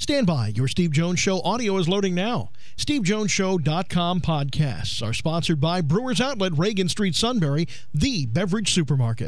Stand by. Your Steve Jones Show audio is loading now. SteveJonesShow.com podcasts are sponsored by Brewers Outlet, Reagan Street, Sunbury, the beverage supermarket.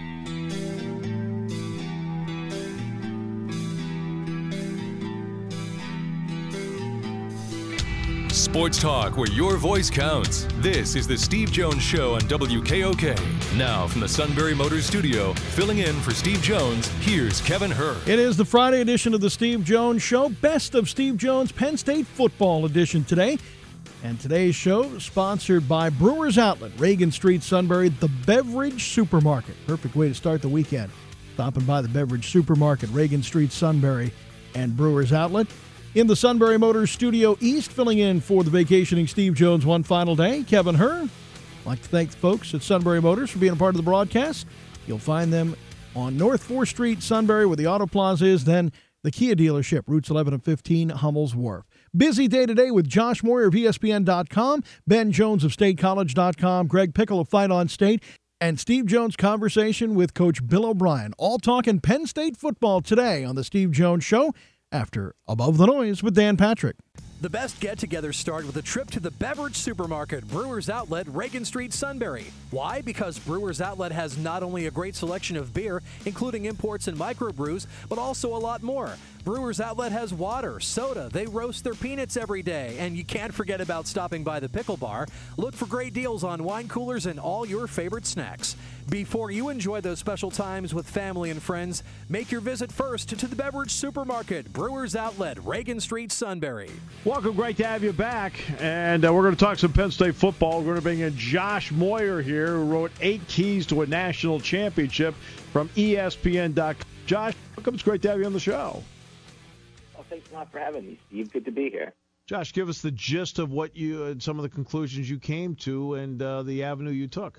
Sports talk where your voice counts. This is the Steve Jones Show on WKOK. Now from the Sunbury Motors Studio, filling in for Steve Jones, here's Kevin Hurd. It is the Friday edition of the Steve Jones Show. Best of Steve Jones Penn State football edition today. And today's show sponsored by Brewers Outlet, Reagan Street, Sunbury, the beverage supermarket. Perfect way to start the weekend. Stopping by the beverage supermarket, Reagan Street, Sunbury, and Brewers Outlet. In the Sunbury Motors Studio East, filling in for the vacationing Steve Jones one final day, Kevin Hurd. I'd like to thank the folks at Sunbury Motors for being a part of the broadcast. You'll find them on North 4th Street, Sunbury, where the Auto Plaza is, then the Kia dealership, routes 11 and 15, Hummel's Wharf. Busy day today with Josh Moyer of ESPN.com, Ben Jones of StateCollege.com, Greg Pickle of Fight on State, and Steve Jones' conversation with Coach Bill O'Brien. All talking Penn State football today on the Steve Jones Show. After Above the Noise with Dan Patrick. The best get-togethers start with a trip to the beverage supermarket, Brewers Outlet, Reagan Street, Sunbury. Why? Because Brewers Outlet has not only a great selection of beer, including imports and microbrews, but also a lot more. Brewers Outlet has water, soda, they roast their peanuts every day, and you can't forget about stopping by the Pickle Bar. Look for great deals on wine coolers and all your favorite snacks. Before you enjoy those special times with family and friends, make your visit first to the beverage supermarket, Brewers Outlet, Reagan Street, Sunbury. Welcome, great to have you back. And we're going to talk some Penn State football. We're going to bring in Josh Moyer here, who wrote 8 Keys to a National Championship from ESPN.com. Josh, welcome. It's great to have you on the show. Well, thanks a lot for having me, Steve. Good to be here. Josh, give us the gist of what you and some of the conclusions you came to and the avenue you took.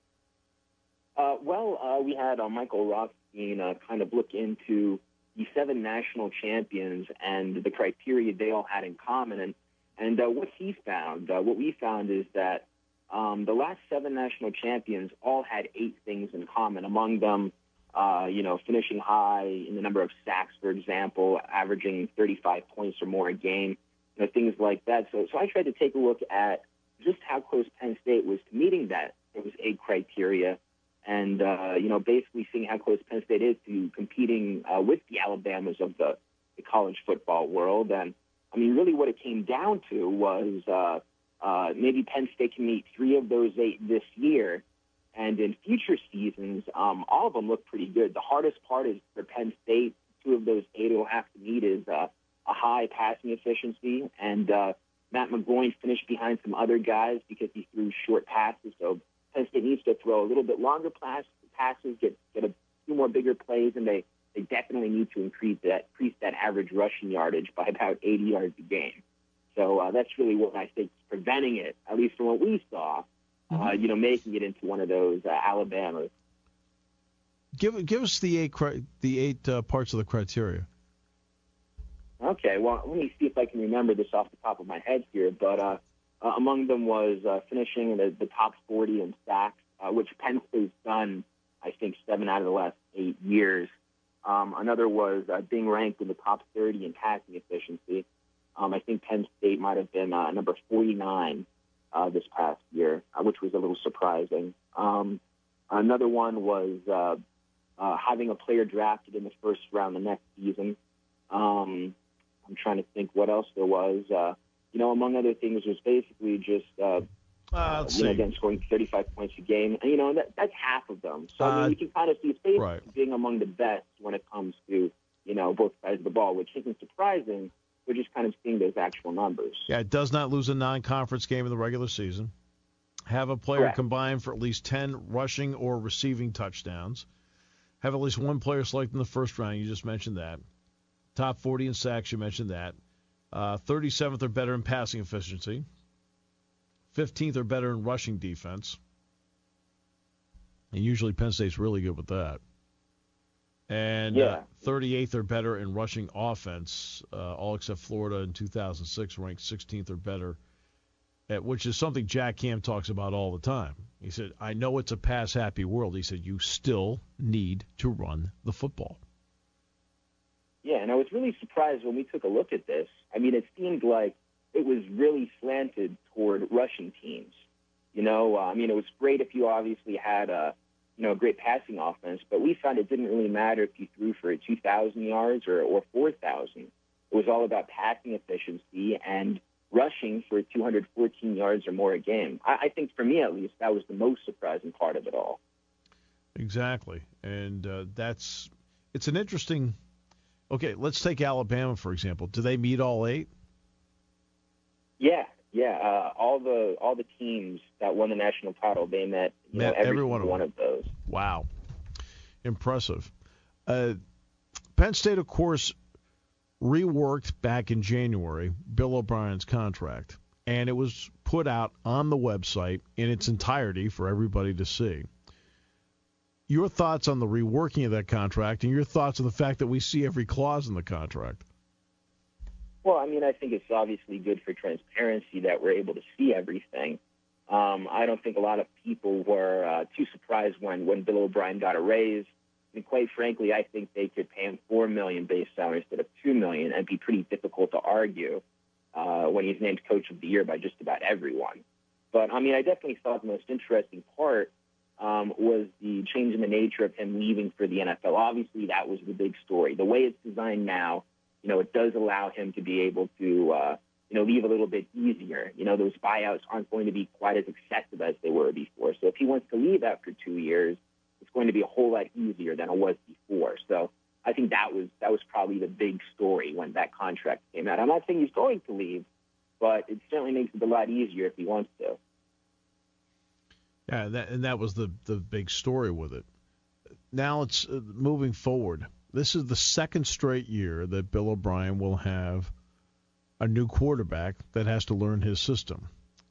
We had Michael Rothstein kind of look into the 7 national champions and the criteria they all had in common. And what he found, what we found is that the last 7 national champions all had 8 things in common. Among them, finishing high in the number of sacks, for example, averaging 35 points or more a game, things like that. So I tried to take a look at just how close Penn State was to meeting that. It was 8 criteria. And, basically seeing how close Penn State is to competing with the Alabamas of the college football world. And, I mean, really what it came down to was maybe Penn State can meet 3 of those 8 this year. And in future seasons, all of them look pretty good. The hardest part is for Penn State, 2 of those 8 will have to meet is a high passing efficiency. And Matt McGloin finished behind some other guys because he threw short passes. So Penn State needs to throw a little bit longer passes, get a few more bigger plays, and they definitely need to increase that average rushing yardage by about 80 yards a game. So that's really what I think is preventing it, at least from what we saw, making it into one of those Alabamas. Give us the 8 parts of the criteria. Okay, well, let me see if I can remember this off the top of my head here, but among them was finishing in the top 40 in sacks, which Penn State's done, I think, 7 out of the last 8 years. Another was being ranked in the top 30 in passing efficiency. I think Penn State might have been number 49 this past year, which was a little surprising. Another one was having a player drafted in the first round the next season. I'm trying to think what else there was. Among other things, was basically just, again, scoring 35 points a game. And, that's half of them. So, I mean, you can kind of see it's basically being among the best when it comes to, both sides of the ball, which isn't surprising. We're just kind of seeing those actual numbers. Yeah, it does not lose a non-conference game in the regular season. Have a player combined for at least 10 rushing or receiving touchdowns. Have at least one player selected in the first round. You just mentioned that. Top 40 in sacks, you mentioned that. 37th or better in passing efficiency. 15th or better in rushing defense. And usually Penn State's really good with that. And 38th or better in rushing offense, all except Florida in 2006 ranked 16th or better, which is something Jack Ham talks about all the time. He said, I know it's a pass-happy world. He said, you still need to run the football. Yeah, and I was really surprised when we took a look at this. I mean, it seemed like it was really slanted toward Russian teams. You know, I mean, it was great if you obviously had a great passing offense, but we found it didn't really matter if you threw for 2,000 yards or 4,000. It was all about passing efficiency and rushing for 214 yards or more a game. I think, for me at least, that was the most surprising part of it all. Exactly, and it's an interesting. Okay, let's take Alabama for example. Do they meet all 8? Yeah. All the teams that won the national title, they met every one of those. Wow, impressive. Penn State, of course, reworked back in January Bill O'Brien's contract, and it was put out on the website in its entirety for everybody to see. Your thoughts on the reworking of that contract, and your thoughts on the fact that we see every clause in the contract? Well, I mean, I think it's obviously good for transparency that we're able to see everything. I don't think a lot of people were too surprised when Bill O'Brien got a raise. I mean, quite frankly, I think they could pay him $4 million base salary instead of $2 million, and be pretty difficult to argue when he's named Coach of the Year by just about everyone. But, I mean, I definitely thought the most interesting part was the change in the nature of him leaving for the NFL. Obviously, that was the big story. The way it's designed now, it does allow him to be able to, leave a little bit easier. Those buyouts aren't going to be quite as excessive as they were before. So if he wants to leave after 2 years, it's going to be a whole lot easier than it was before. So I think that was probably the big story when that contract came out. I'm not saying he's going to leave, but it certainly makes it a lot easier if he wants to. Yeah, that was the big story with it. Now it's moving forward. This is the second straight year that Bill O'Brien will have a new quarterback that has to learn his system.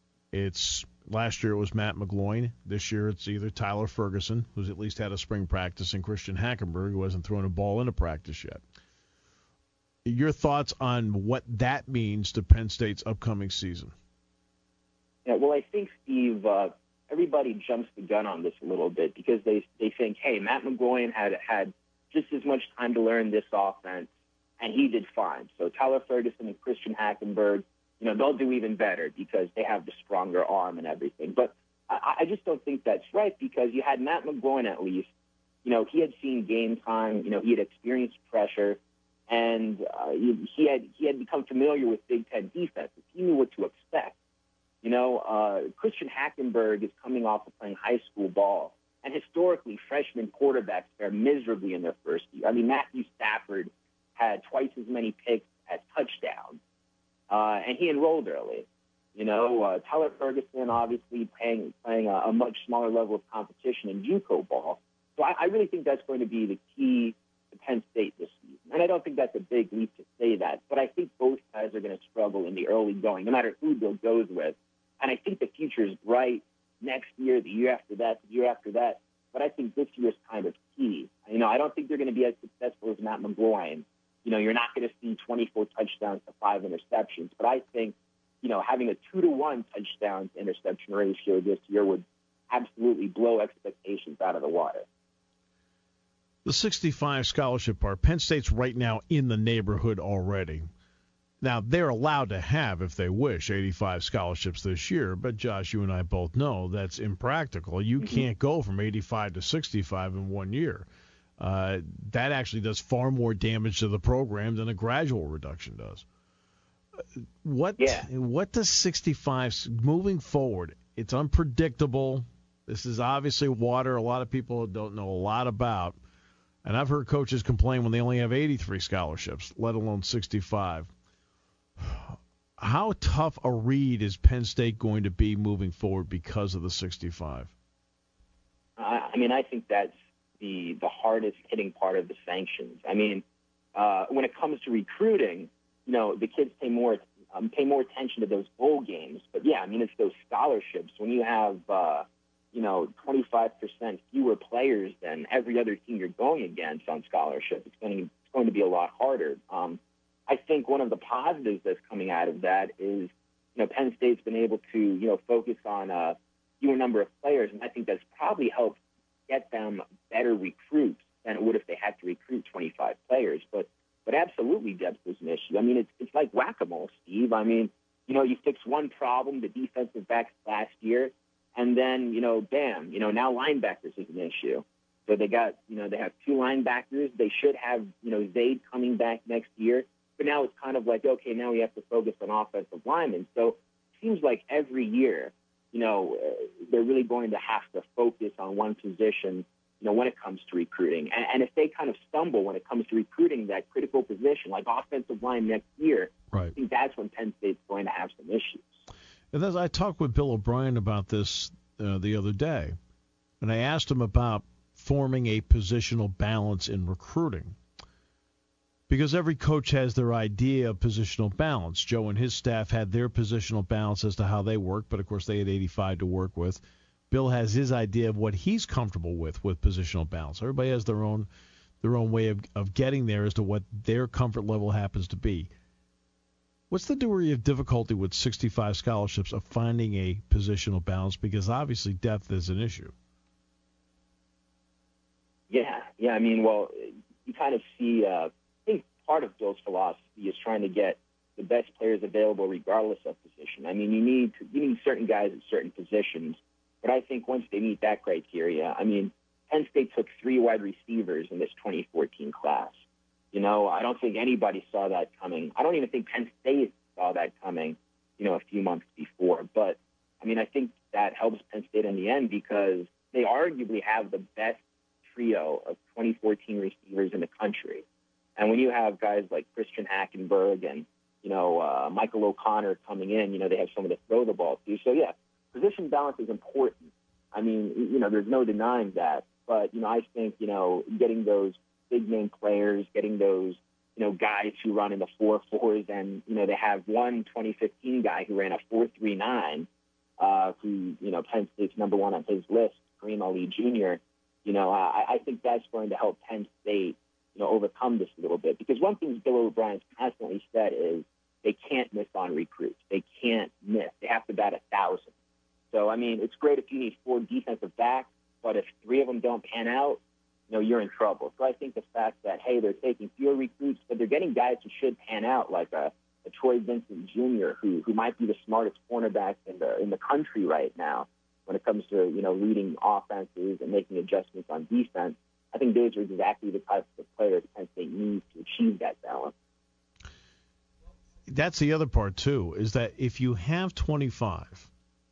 Last year it was Matt McGloin. This year it's either Tyler Ferguson, who's at least had a spring practice, and Christian Hackenberg, who hasn't thrown a ball into practice yet. Your thoughts on what that means to Penn State's upcoming season? Yeah, well, I think, Steve, everybody jumps the gun on this a little bit because they think, hey, Matt McGloin had just as much time to learn this offense, and he did fine. So Tyler Ferguson and Christian Hackenberg, they'll do even better because they have the stronger arm and everything. But I just don't think that's right because you had Matt McGloin at least. He had seen game time. He had experienced pressure, and he had become familiar with Big Ten defenses. He knew what to expect. Christian Hackenberg is coming off of playing high school ball, and historically, freshman quarterbacks fare miserably in their first year. I mean, Matthew Stafford had twice as many picks as touchdowns, and he enrolled early. Tyler Ferguson obviously playing a much smaller level of competition in JUCO ball. So I really think that's going to be the key to Penn State this season. And I don't think that's a big leap to say that, but I think both guys are going to struggle in the early going, no matter who Bill goes with. And I think the future is bright next year, the year after that, the year after that. But I think this year is kind of key. I don't think they're going to be as successful as Matt McGloin. You're not going to see 24 touchdowns to 5 interceptions. But I think, having a 2-to-1 touchdown to interception ratio this year would absolutely blow expectations out of the water. The 65 scholarship part, Penn State's right now in the neighborhood already. Now, they're allowed to have, if they wish, 85 scholarships this year, but Josh, you and I both know that's impractical. You can't go from 85 to 65 in 1 year. That actually does far more damage to the program than a gradual reduction does. What does 65 moving forward? It's unpredictable. This is obviously water a lot of people don't know a lot about. And I've heard coaches complain when they only have 83 scholarships, let alone 65. How tough a read is Penn State going to be moving forward because of the 65? I think that's the hardest hitting part of the sanctions. When it comes to recruiting, the kids pay more attention to those bowl games. But yeah, it's those scholarships. When you have 25% fewer players than every other team you're going against on scholarship, it's going to be a lot harder. I think one of the positives that's coming out of that is, Penn State's been able to, focus on a fewer number of players, and I think that's probably helped get them better recruits than it would if they had to recruit 25 players. But but absolutely depth is an issue. I mean, it's like whack-a-mole, Steve. I mean, you fix one problem, the defensive backs last year, and then, bam, now linebackers is an issue. So they got, they have two linebackers. They should have, Zaid coming back next year. But now it's kind of like, okay, now we have to focus on offensive linemen. So it seems like every year, they're really going to have to focus on one position, when it comes to recruiting. And if they kind of stumble when it comes to recruiting that critical position, like offensive line next year, right, I think that's when Penn State's going to have some issues. And as I talked with Bill O'Brien about this the other day, and I asked him about forming a positional balance in recruiting. Because every coach has their idea of positional balance. Joe and his staff had their positional balance as to how they work, but of course they had 85 to work with. Bill has his idea of what he's comfortable with positional balance. Everybody has their own way of getting there as to what their comfort level happens to be. What's the degree of difficulty with 65 scholarships of finding a positional balance? Because obviously depth is an issue. Yeah. I mean, well, you kind of see. I think part of Bill's philosophy is trying to get the best players available, regardless of position. I mean, you need certain guys at certain positions, but I think once they meet that criteria, I mean, Penn State took 3 wide receivers in this 2014 class. I don't think anybody saw that coming. I don't even think Penn State saw that coming, a few months before. But, I mean, I think that helps Penn State in the end because they arguably have the best trio of 2014 receivers in the country. And when you have guys like Christian Hackenberg and, Michael O'Connor coming in, they have someone to throw the ball to. So, yeah, position balance is important. I mean, there's no denying that. But, I think, getting those big-name players, getting those, guys who run in the 4.4s, and, they have one 2015 guy who ran a 4.39, who, Penn State's number one on his list, Kareem Ali Jr., I think that's going to help Penn State, overcome this a little bit. Because one thing Bill O'Brien's constantly said is they can't miss on recruits. They can't miss. They have to bat 1,000. So, I mean, it's great if you need 4 defensive backs, but if 3 of them don't pan out, you're in trouble. So I think the fact that, hey, they're taking fewer recruits, but they're getting guys who should pan out, like a Troy Vincent Jr., who might be the smartest cornerback in the country right now when it comes to, leading offenses and making adjustments on defense. I think those are exactly the types of players Penn State needs to achieve that balance. That's the other part, too, is that if you have 25,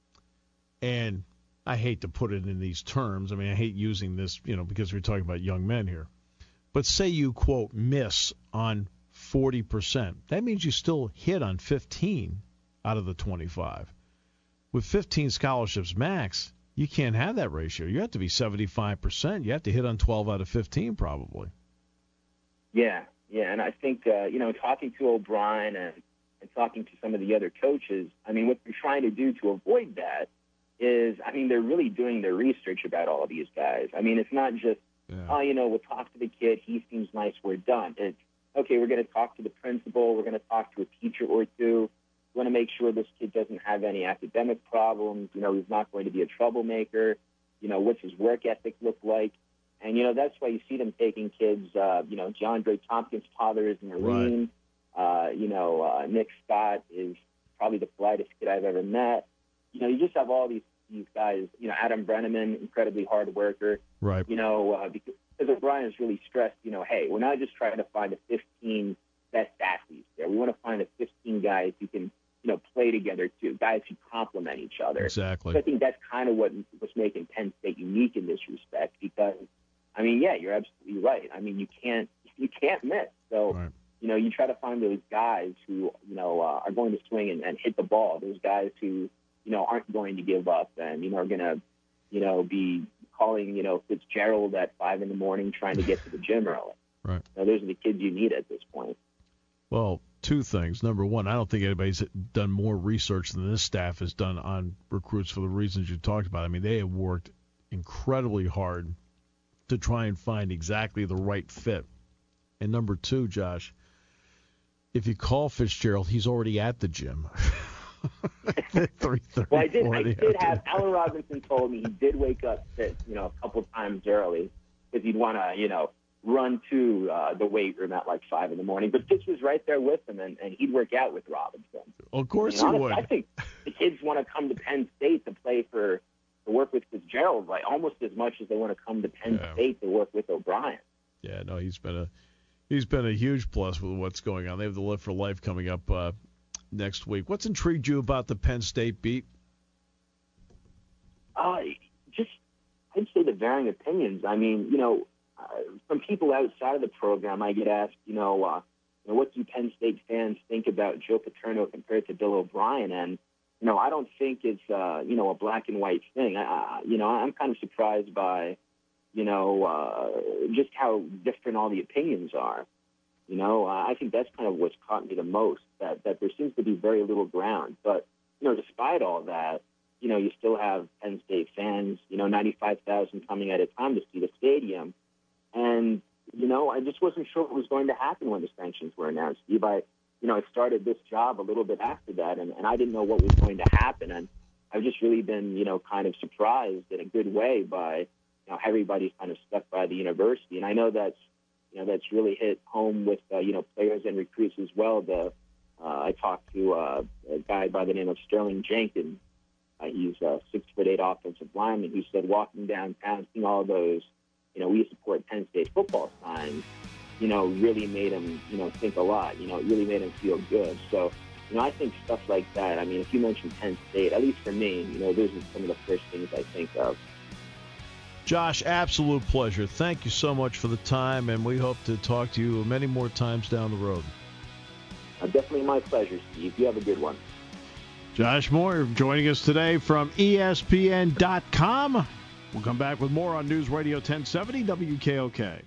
and I hate to put it in these terms. I mean, I hate using this, because we're talking about young men here. But say you, quote, miss on 40%. That means you still hit on 15 out of the 25. With 15 scholarships max, you can't have that ratio. You have to be 75%. You have to hit on 12 out of 15 probably. Yeah, and I think, talking to O'Brien and talking to some of the other coaches, I mean, what they're trying to do to avoid that is, I mean, they're really doing their research about all of these guys. I mean, it's not just, we'll talk to the kid, he seems nice, we're done. It's, okay, we're going to talk to the principal, we're going to talk to a teacher or two. We want to make sure this kid doesn't have any academic problems. He's not going to be a troublemaker. What's his work ethic look like? And, that's why you see them taking kids, DeAndre Tompkins' father is a Marine. Right. Nick Scott is probably the politest kid I've ever met. You just have all these guys, Adam Brenneman, incredibly hard worker. Right. Because O'Brien has really stressed, hey, we're not just trying to find the 15 best athletes there. We want to find the 15 guys who can, play together too, guys who complement each other. Exactly. So I think that's kind of what's making Penn State unique in this respect because, I mean, yeah, you're absolutely right. I mean, you can't miss. So, right. You try to find those guys who, are going to swing and hit the ball, those guys who, aren't going to give up and, are going to, be calling, Fitzgerald at 5 a.m. trying to get to the gym early. Right. Those are the kids you need at this point. Well, 2 things. Number one, I don't think anybody's done more research than this staff has done on recruits for the reasons you talked about. I mean, they have worked incredibly hard to try and find exactly the right fit. And number 2, Josh, if you call Fitzgerald, he's already at the gym. 3:30. Well, I did have Allen Robinson told me he did wake up, a couple times early because he'd want to, run to the weight room at like 5 in the morning. But Fitz was right there with him, and he'd work out with Robinson. Of course honestly, he would. I think the kids want to come to Penn State to work with Fitzgerald, like almost as much as they want to come to Penn State to work with O'Brien. Yeah, no, he's been a huge plus with what's going on. They have the Live for Life coming up next week. What's intrigued you about the Penn State beat? I'd say the varying opinions. I mean, from people outside of the program, I get asked, what do Penn State fans think about Joe Paterno compared to Bill O'Brien? And, I don't think it's, a black and white thing. I'm kind of surprised by, just how different all the opinions are. I think that's kind of what's caught me the most, that there seems to be very little ground. But, despite all that, you still have Penn State fans, 95,000 coming at a time to see the stadium. And, I just wasn't sure what was going to happen when the sanctions were announced. Steve, I started this job a little bit after that, and I didn't know what was going to happen. And I've just really been, kind of surprised in a good way by, how everybody's kind of stuck by the university. And I know that's really hit home with, players and recruits as well. I talked to a guy by the name of Sterling Jenkins. He's a 6'8" offensive lineman who said walking downtown, seeing all those, we support Penn State football signs, really made him, think a lot. It really made him feel good. So, I think stuff like that. I mean, if you mention Penn State, at least for me, those are some of the first things I think of. Josh, absolute pleasure. Thank you so much for the time, and we hope to talk to you many more times down the road. Definitely my pleasure, Steve. You have a good one. Josh Moyer joining us today from ESPN.com. We'll come back with more on News Radio 1070 WKOK.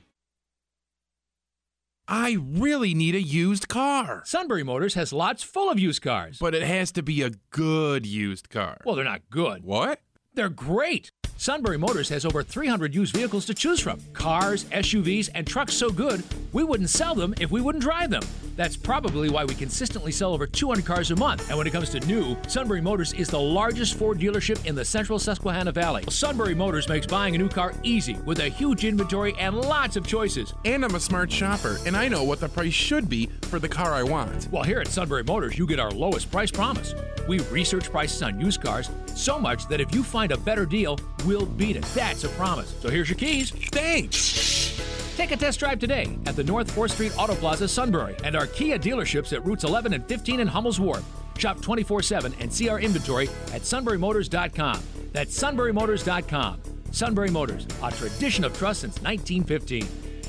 I really need a used car. Sunbury Motors has lots full of used cars. But it has to be a good used car. Well, they're not good. What? They're great. Sunbury Motors has over 300 used vehicles to choose from. Cars, SUVs, and trucks so good, we wouldn't sell them if we wouldn't drive them. That's probably why we consistently sell over 200 cars a month. And when it comes to new, Sunbury Motors is the largest Ford dealership in the central Susquehanna Valley. Sunbury Motors makes buying a new car easy with a huge inventory and lots of choices. And I'm a smart shopper, and I know what the price should be for the car I want. Well, here at Sunbury Motors, you get our lowest price promise. We research prices on used cars so much that if you find a better deal, we'll beat it. That's a promise. So here's your keys. Thanks. Take a test drive today at the North 4th Street Auto Plaza, Sunbury, and our Kia dealerships at routes 11 and 15 in Hummel's Wharf. Shop 24/7 and see our inventory at sunburymotors.com. That's sunburymotors.com. Sunbury Motors, a tradition of trust since 1915.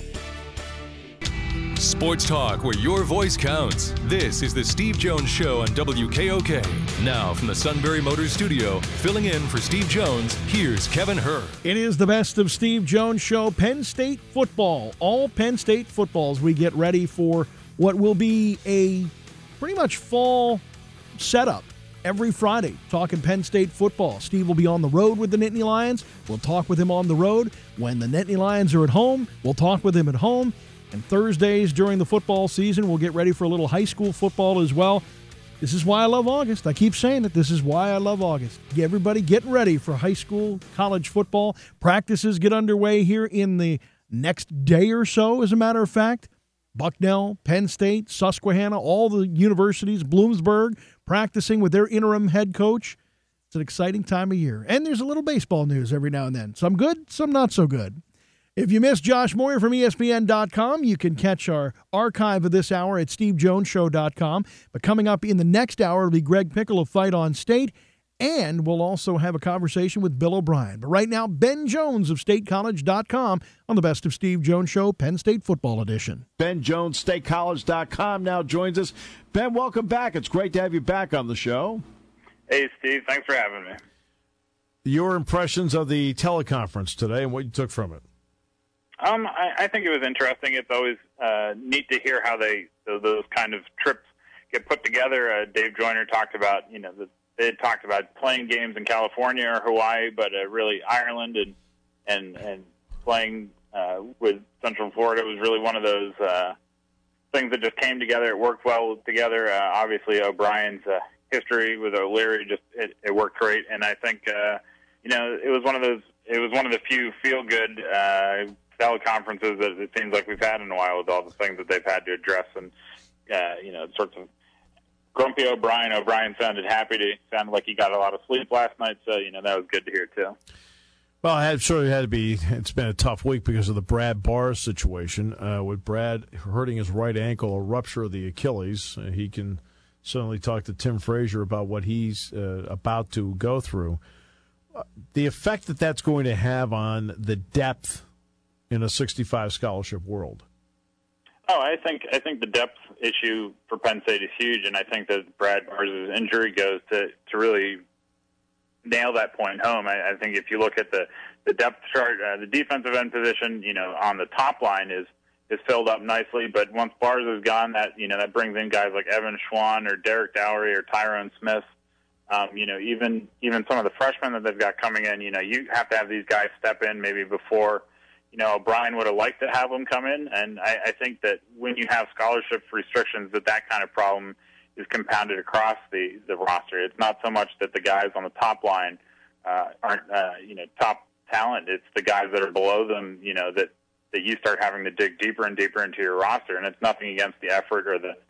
Sports talk where your voice counts. This is the Steve Jones Show on WKOK. Now from the Sunbury Motors studio, filling in for Steve Jones, here's Kevin Hur. It is the Best of Steve Jones Show. Penn State football. All Penn State footballs. We get ready for what will be a pretty much fall setup every Friday, talking Penn State football. Steve will be on the road with the Nittany Lions. We'll talk with him on the road. When the Nittany Lions are at home, we'll talk with him at home. And Thursdays during the football season, we'll get ready for a little high school football as well. This is why I love August. I keep saying it. This is why I love August. Everybody getting ready for high school, college football. Practices get underway here in the next day or so, as a matter of fact. Bucknell, Penn State, Susquehanna, all the universities, Bloomsburg, practicing with their interim head coach. It's an exciting time of year. And there's a little baseball news every now and then. Some good, some not so good. If you missed Josh Moyer from ESPN.com, you can catch our archive of this hour at SteveJonesShow.com. But coming up in the next hour will be Greg Pickle of Fight on State, and we'll also have a conversation with Bill O'Brien. But right now, Ben Jones of StateCollege.com on the Best of Steve Jones Show, Penn State Football Edition. Ben Jones, StateCollege.com now joins us. Ben, welcome back. It's great to have you back on the show. Hey, Steve. Thanks for having me. Your impressions of the teleconference today and what you took from it. I think it was interesting. It's always neat to hear how those kind of trips get put together. Dave Joyner talked about, they had talked about playing games in California or Hawaii, but really Ireland and playing with Central Florida was really one of those things that just came together. It worked well together. Obviously, O'Brien's history with O'Leary it worked great, and I think it was one of the few feel good teleconferences that it seems like we've had in a while with all the things that they've had to address, and sorts of grumpy O'Brien. O'Brien sounded sounded like he got a lot of sleep last night, so that was good to hear too. Well, it's been a tough week because of the Brad Barrs situation. With Brad hurting his right ankle, a rupture of the Achilles, he can certainly talk to Tim Frazier about what he's about to go through. The effect that that's going to have on the depth in a 65 scholarship world. Oh, I think the depth issue for Penn State is huge, and I think that Brad Barrs' injury goes to really nail that point home. I think if you look at the depth chart, the defensive end position, on the top line is filled up nicely. But once Barrs is gone, that brings in guys like Evan Schwan or Derek Dowry or Tyrone Smith. Even some of the freshmen that they've got coming in. You have to have these guys step in maybe before. O'Brien would have liked to have them come in, and I think that when you have scholarship restrictions, that kind of problem is compounded across the roster. It's not so much that the guys on the top line aren't top talent. It's the guys that are below them, that you start having to dig deeper and deeper into your roster. And it's nothing against the effort or the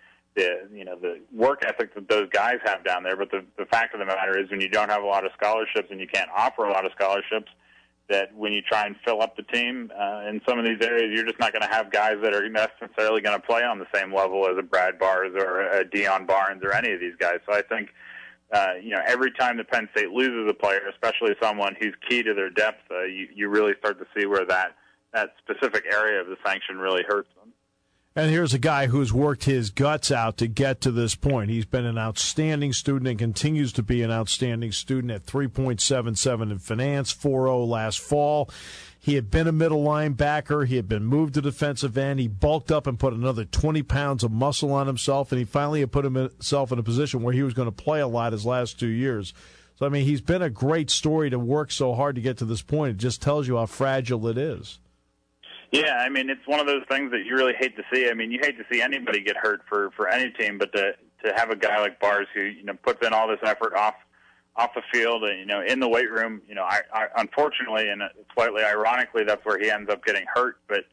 work ethic that those guys have down there. But the fact of the matter is, when you don't have a lot of scholarships and you can't offer a lot of scholarships, that when you try and fill up the team in some of these areas, you're just not going to have guys that are necessarily going to play on the same level as a Brad Barrs or a Deion Barnes or any of these guys. So I think, every time that Penn State loses a player, especially someone who's key to their depth, you really start to see where that specific area of the sanction really hurts them. And here's a guy who's worked his guts out to get to this point. He's been an outstanding student and continues to be an outstanding student at 3.77 in finance, 4.0 last fall. He had been a middle linebacker. He had been moved to defensive end. He bulked up and put another 20 pounds of muscle on himself, and he finally had put himself in a position where he was going to play a lot his last 2 years. So, he's been a great story to work so hard to get to this point. It just tells you how fragile it is. Yeah, it's one of those things that you really hate to see. You hate to see anybody get hurt for any team, but to have a guy like Barrs who puts in all this effort off the field, in the weight room. I unfortunately and slightly ironically, that's where he ends up getting hurt. But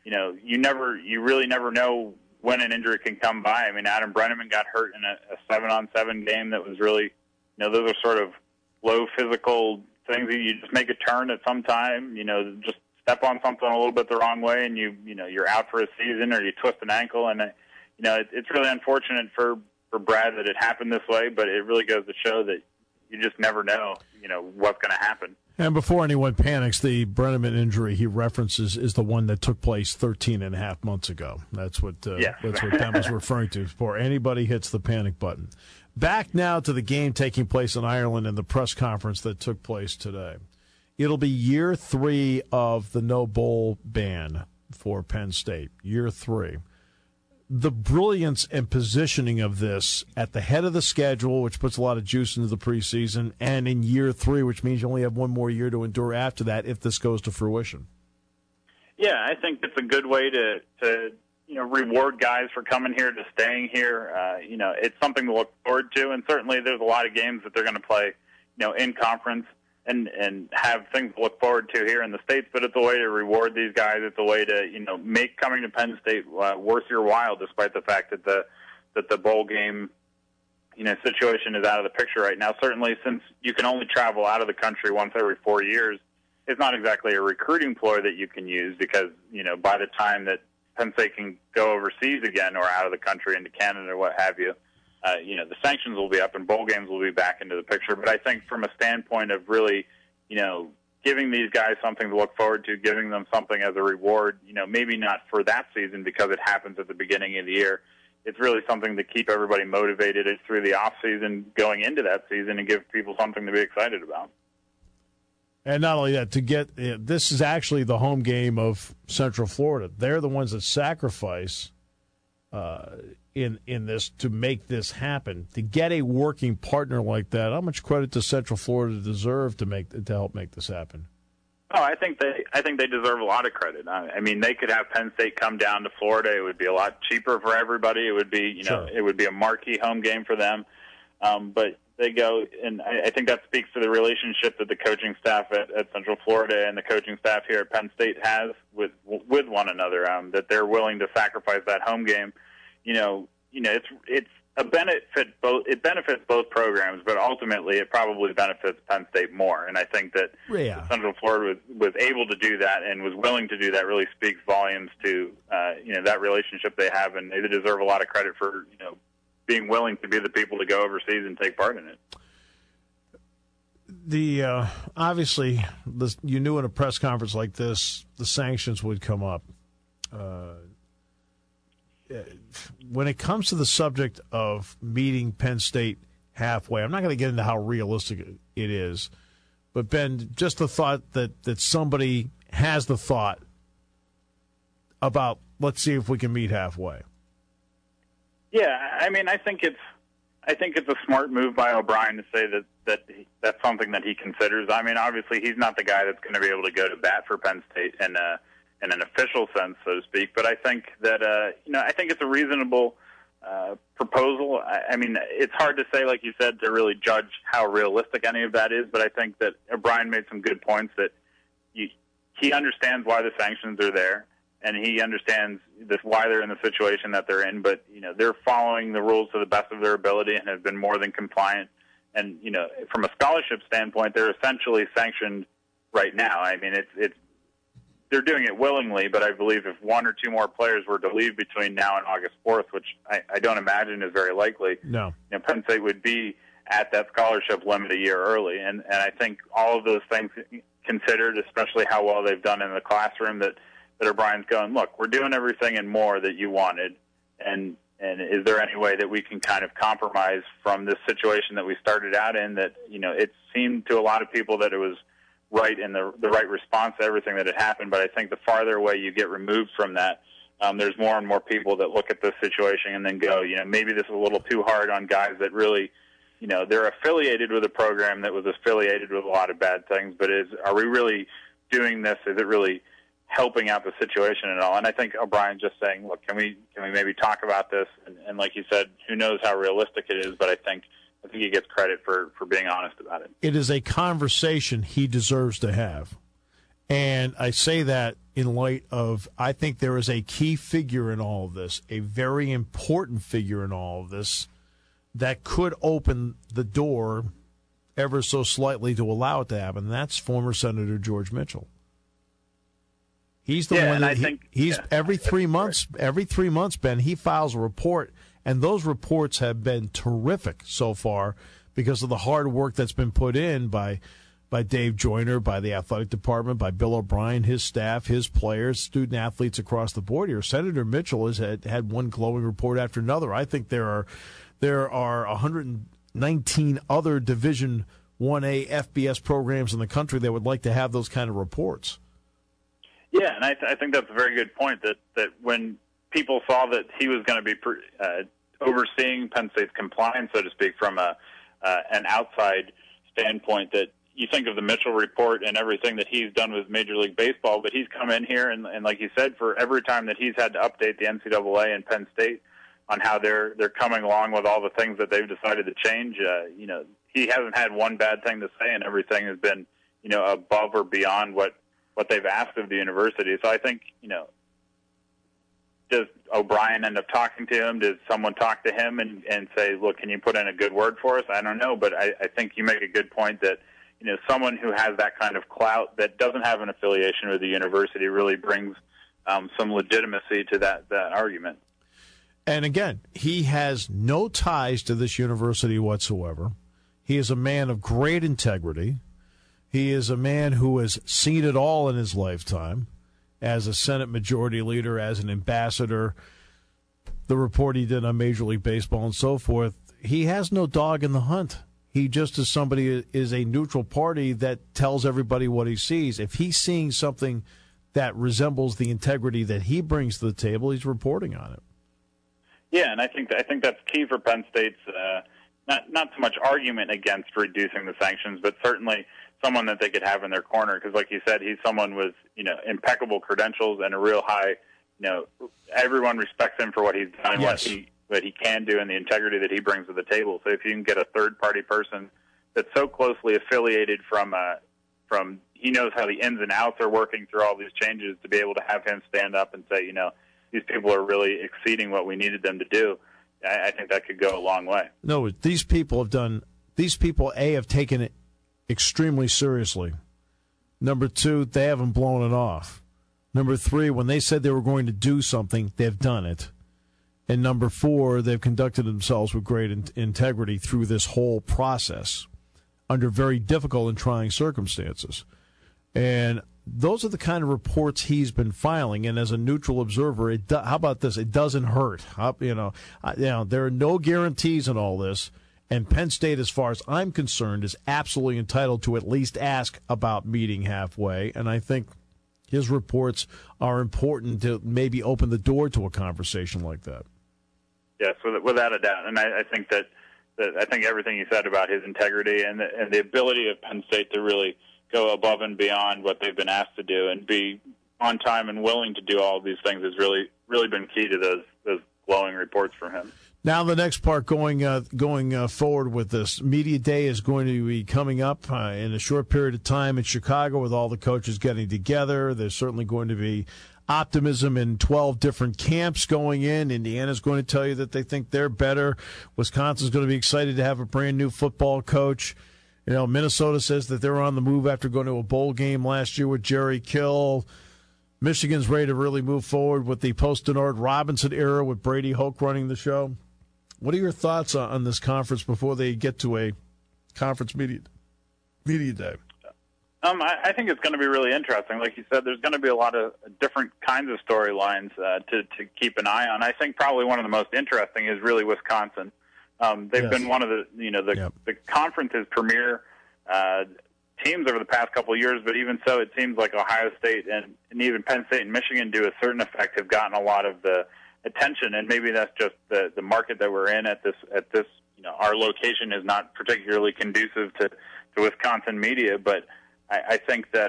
you really never know when an injury can come by. Adam Brenneman got hurt in a 7-on-7 game that was really, those are sort of low physical things that you just make a turn at some time. Just step on something a little bit the wrong way, and you're out for a season, or you twist an ankle, and it's really unfortunate for Brad that it happened this way. But it really goes to show that you just never know, what's going to happen. And before anyone panics, the Brenneman injury he references is the one that took place 13 and a half months ago. That's what Ben was referring to before anybody hits the panic button. Back now to the game taking place in Ireland and the press conference that took place today. It'll be year 3 of the no bowl ban for Penn State. Year 3. The brilliance and positioning of this at the head of the schedule, which puts a lot of juice into the preseason, and in year 3, which means you only have one more year to endure after that if this goes to fruition. Yeah, I think it's a good way to reward guys for coming here, to staying here. It's something to look forward to, and certainly there's a lot of games that they're going to play, in conference. And have things to look forward to here in the States, but it's a way to reward these guys. It's a way to, make coming to Penn State worth your while, despite the fact that the bowl game, situation is out of the picture right now. Certainly, since you can only travel out of the country once every 4 years, it's not exactly a recruiting ploy that you can use because, by the time that Penn State can go overseas again or out of the country into Canada or what have you, the sanctions will be up and bowl games will be back into the picture. But I think from a standpoint of really, giving these guys something to look forward to, giving them something as a reward, maybe not for that season because it happens at the beginning of the year. It's really something to keep everybody motivated through the off season going into that season and give people something to be excited about. And not only that, this is actually the home game of Central Florida. They're the ones that sacrifice in this to make this happen. To get a working partner like that, how much credit does Central Florida deserve to help make this happen? Oh, I think they deserve a lot of credit. They could have Penn State come down to Florida. It would be a lot cheaper for everybody. It would be, It would be a marquee home game for them. But they go, and I think that speaks to the relationship that the coaching staff at Central Florida and the coaching staff here at Penn State has with one another. That they're willing to sacrifice that home game. It's a benefit. It benefits both programs, but ultimately it probably benefits Penn State more. And I think that Central Florida was able to do that and was willing to do that really speaks volumes to that relationship they have, and they deserve a lot of credit for being willing to be the people to go overseas and take part in it. The obviously, you knew in a press conference like this, the sanctions would come up. When it comes to the subject of meeting Penn State halfway, I'm not going to get into how realistic it is, but Ben, just the thought that somebody has the thought about, let's see if we can meet halfway. Yeah, I mean, I think it's a smart move by O'Brien to say that's something that he considers. I mean, obviously, he's not the guy that's going to be able to go to bat for Penn State in an official sense, so to speak. But I think that I think it's a reasonable proposal. I mean, it's hard to say, like you said, to really judge how realistic any of that is. But I think that O'Brien made some good points that he understands why the sanctions are there. And he understands why they're in the situation that they're in, but they're following the rules to the best of their ability and have been more than compliant. And from a scholarship standpoint, they're essentially sanctioned right now. I mean, they're doing it willingly, but I believe if one or two more players were to leave between now and August 4th, which I don't imagine is very likely, Penn State would be at that scholarship limit a year early. And I think all of those things considered, especially how well they've done in the classroom, that O'Brien's going, look, we're doing everything and more that you wanted, and is there any way that we can kind of compromise from this situation that we started out in that, it seemed to a lot of people that it was right and the right response to everything that had happened, but I think the farther away you get removed from that, there's more and more people that look at this situation and then go, maybe this is a little too hard on guys that really, they're affiliated with a program that was affiliated with a lot of bad things, but are we really doing this? Is it really helping out the situation and all? And I think O'Brien's just saying, look, can we maybe talk about this? And like you said, who knows how realistic it is, but I think he gets credit for being honest about it. It is a conversation he deserves to have. And I say that in light of, I think there is a key figure in all of this, a very important figure in all of this, that could open the door ever so slightly to allow it to happen. And that's former Senator George Mitchell. He's the one that every 3 months, Ben, he files a report, and those reports have been terrific so far because of the hard work that's been put in by Dave Joyner, by the athletic department, by Bill O'Brien, his staff, his players, student athletes across the board here. Senator Mitchell has had one glowing report after another. I think there are 119 other Division 1A FBS programs in the country that would like to have those kind of reports. Yeah, and I think that's a very good point, that when people saw that he was going to be overseeing Penn State's compliance, so to speak, from an outside standpoint, that you think of the Mitchell report and everything that he's done with Major League Baseball, but he's come in here and like you said, for every time that he's had to update the NCAA and Penn State on how they're coming along with all the things that they've decided to change, he hasn't had one bad thing to say, and everything has been, above or beyond what they've asked of the university. So I think, does O'Brien end up talking to him? Does someone talk to him and say, look, can you put in a good word for us? I don't know, but I think you make a good point that, someone who has that kind of clout that doesn't have an affiliation with the university really brings some legitimacy to that argument. And again, he has no ties to this university whatsoever. He is a man of great integrity. He is a man who has seen it all in his lifetime as a Senate Majority Leader, as an ambassador, the report he did on Major League Baseball and so forth. He has no dog in the hunt. He just is somebody, is a neutral party that tells everybody what he sees. If he's seeing something that resembles the integrity that he brings to the table, he's reporting on it. Yeah, and I think that's key for Penn State's not so much argument against reducing the sanctions, but certainly someone that they could have in their corner, because like you said, he's someone with impeccable credentials and a real high, everyone respects him for what he's done, yes. what he can do and the integrity that he brings to the table. So if you can get a third-party person that's so closely affiliated from he knows how the ins and outs are working through all these changes, to be able to have him stand up and say, these people are really exceeding what we needed them to do, I think that could go a long way. No, these people have taken it extremely seriously. Number two, they haven't blown it off. Number three, when they said they were going to do something, they've done it. And number four, they've conducted themselves with great integrity through this whole process under very difficult and trying circumstances. And those are the kind of reports he's been filing. And as a neutral observer, how about this? It doesn't hurt. There are no guarantees in all this. And Penn State, as far as I'm concerned, is absolutely entitled to at least ask about meeting halfway. And I think his reports are important to maybe open the door to a conversation like that. Yes, without a doubt. And I think that I think everything you said about his integrity and the ability of Penn State to really go above and beyond what they've been asked to do and be on time and willing to do all of these things has really, really been key to those glowing reports from him. Now the next part going forward with this, Media Day is going to be coming up in a short period of time in Chicago with all the coaches getting together. There's certainly going to be optimism in 12 different camps going in. Indiana's going to tell you that they think they're better. Wisconsin's going to be excited to have a brand new football coach. Minnesota says that they're on the move after going to a bowl game last year with Jerry Kill. Michigan's ready to really move forward with the post-Denard Robinson era with Brady Hoke running the show. What are your thoughts on this conference before they get to a conference media day? I think it's going to be really interesting. Like you said, there's going to be a lot of different kinds of storylines to keep an eye on. I think probably one of the most interesting is really Wisconsin. They've been one of the conference's premier teams over the past couple of years, but even so, it seems like Ohio State and even Penn State and Michigan, to a certain effect, have gotten a lot of the attention, and maybe that's just the market that we're in at this. Our location is not particularly conducive to Wisconsin media, but I think that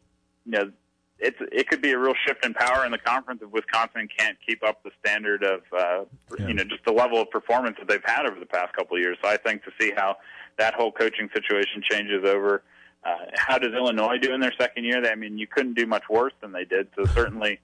it could be a real shift in power in the conference if Wisconsin can't keep up the standard of just the level of performance that they've had over the past couple of years. So I think to see how that whole coaching situation changes over. How does Illinois do in their second year? You couldn't do much worse than they did. So certainly,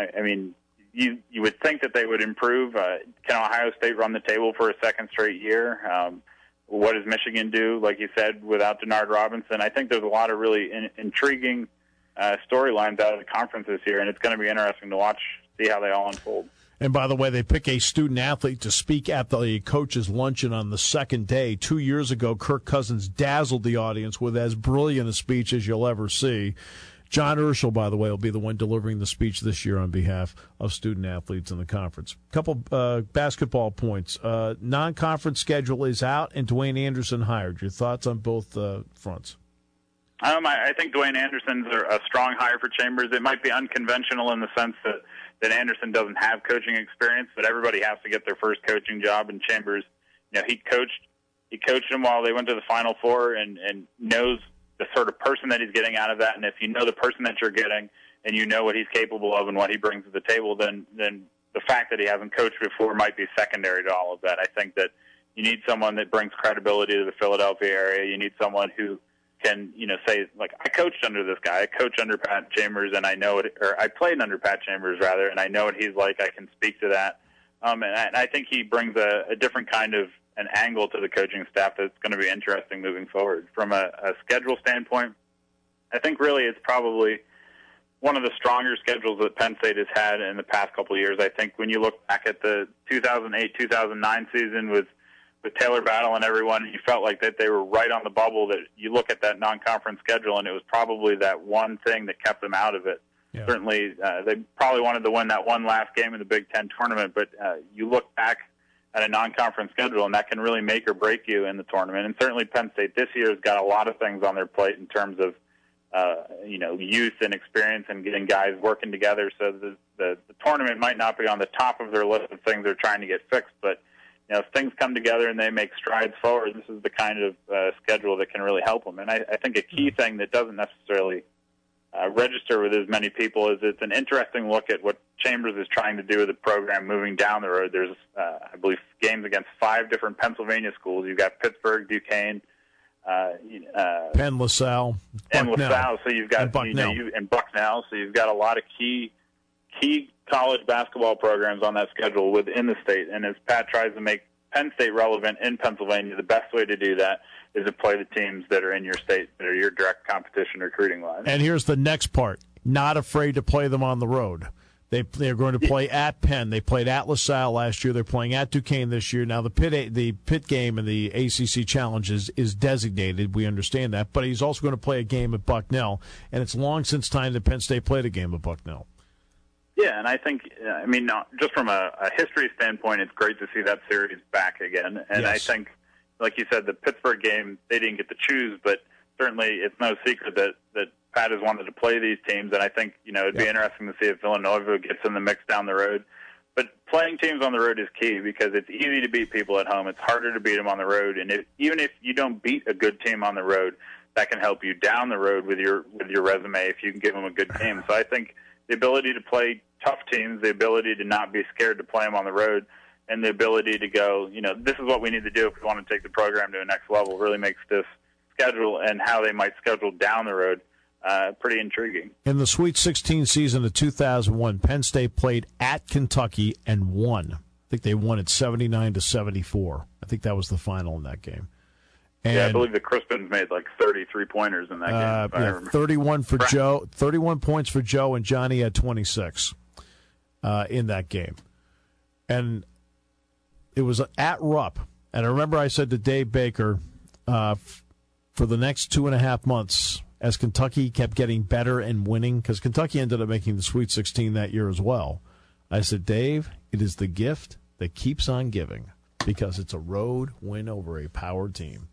you would think that they would improve. Can Ohio State run the table for a second straight year? What does Michigan do, like you said, without Denard Robinson? I think there's a lot of really intriguing storylines out of the conference this year, and it's going to be interesting to watch, see how they all unfold. And by the way, they pick a student athlete to speak at the coaches' luncheon on the second day. 2 years ago, Kirk Cousins dazzled the audience with as brilliant a speech as you'll ever see. John Urschel, by the way, will be the one delivering the speech this year on behalf of student athletes in the conference. A couple basketball points. Non-conference schedule is out, and Dwayne Anderson hired. Your thoughts on both fronts? I think Dwayne Anderson's a strong hire for Chambers. It might be unconventional in the sense that Anderson doesn't have coaching experience, but everybody has to get their first coaching job. And Chambers, he coached them while they went to the Final Four and knows the sort of person that he's getting out of that. And if you know the person that you're getting and you know what he's capable of and what he brings to the table, then the fact that he hasn't coached before might be secondary to all of that. I think that you need someone that brings credibility to the Philadelphia area. You need someone who can, say, like, I coached under this guy. I coached under Pat Chambers, and I know it, or I played under Pat Chambers, rather, and I know what he's like. I can speak to that. And I think he brings a different kind of an angle to the coaching staff that's going to be interesting moving forward. From a schedule standpoint, I think really it's probably one of the stronger schedules that Penn State has had in the past couple of years. I think when you look back at the 2008-2009 season with Taylor Battle and everyone, you felt like that they were right on the bubble. That you look at that non-conference schedule, and it was probably that one thing that kept them out of it. Yeah. Certainly, they probably wanted to win that one last game in the Big Ten tournament, but you look back at a non-conference schedule, and that can really make or break you in the tournament. And certainly Penn State this year has got a lot of things on their plate in terms of youth and experience and getting guys working together. So the tournament might not be on the top of their list of things they're trying to get fixed, but if things come together and they make strides forward, this is the kind of schedule that can really help them. And I think a key thing that doesn't necessarily register with as many people. Is it's an interesting look at what Chambers is trying to do with the program moving down the road. There's, I believe, games against 5 different Pennsylvania schools. You've got Pittsburgh, Duquesne, Penn, LaSalle, and Bucknell. LaSalle. So you've got and Bucknell. And Bucknell. So you've got a lot of key college basketball programs on that schedule within the state. And as Pat tries to make Penn State relevant in Pennsylvania, the best way to do that is to play the teams that are in your state, that are your direct competition recruiting line. And here's the next part. Not afraid to play them on the road. They're going to play at Penn. They played at LaSalle last year. They're playing at Duquesne this year. Now, the Pitt game in the ACC Challenge is designated. We understand that. But he's also going to play a game at Bucknell. And it's long since time that Penn State played a game at Bucknell. Yeah, and I think, just from a history standpoint, it's great to see that series back again. And Yes. I think, like you said, the Pittsburgh game, they didn't get to choose, but certainly it's no secret that Pat has wanted to play these teams, and I think, it'd be interesting to see if Villanova gets in the mix down the road. But playing teams on the road is key because it's easy to beat people at home. It's harder to beat them on the road, and even if you don't beat a good team on the road, that can help you down the road with your resume if you can give them a good game. So I think the ability to play tough teams, the ability to not be scared to play them on the road, and the ability to go, this is what we need to do if we want to take the program to a next level really makes this schedule and how they might schedule down the road pretty intriguing. In the Sweet 16 season of 2001, Penn State played at Kentucky and won. I think they won it 79-74. I think that was the final in that game. And, I believe the Crispins made like 33 pointers in that game. 31 for Joe, 31 points for Joe, and Johnny had 26 in that game. And it was at Rupp. And I remember I said to Dave Baker, for the next 2.5 months, as Kentucky kept getting better and winning, because Kentucky ended up making the Sweet 16 that year as well, I said, Dave, it is the gift that keeps on giving because it's a road win over a power team.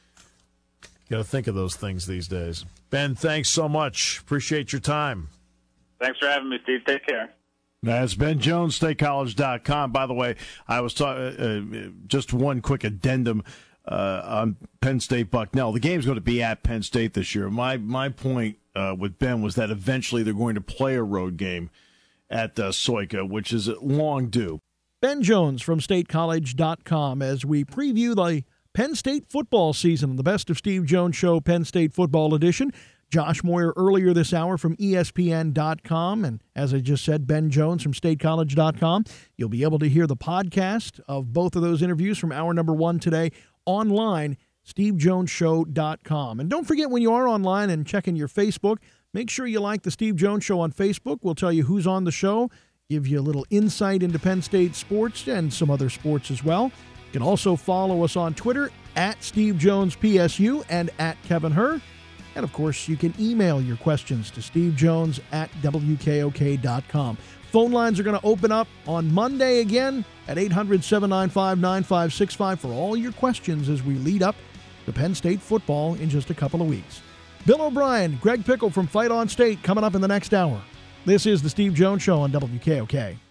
Got to think of those things these days. Ben, thanks so much. Appreciate your time. Thanks for having me, Steve. Take care. That's Ben Jones, statecollege.com. By the way, I was just one quick addendum on Penn State Bucknell. The game's going to be at Penn State this year. My point with Ben was that eventually they're going to play a road game at Soika, which is long due. Ben Jones from statecollege.com as we preview the Penn State football season on the Best of Steve Jones Show Penn State Football Edition. Josh Moyer earlier this hour from ESPN.com. And as I just said, Ben Jones from statecollege.com. You'll be able to hear the podcast of both of those interviews from hour number 1 today online, stevejonesshow.com. And don't forget, when you are online and checking your Facebook, make sure you like the Steve Jones Show on Facebook. We'll tell you who's on the show, give you a little insight into Penn State sports and some other sports as well. You can also follow us on Twitter at SteveJonesPSU and at Kevin Herr. And, of course, you can email your questions to stevejones@wkok.com. Phone lines are going to open up on Monday again at 800-795-9565 for all your questions as we lead up to Penn State football in just a couple of weeks. Bill O'Brien, Greg Pickle from Fight on State coming up in the next hour. This is the Steve Jones Show on WKOK.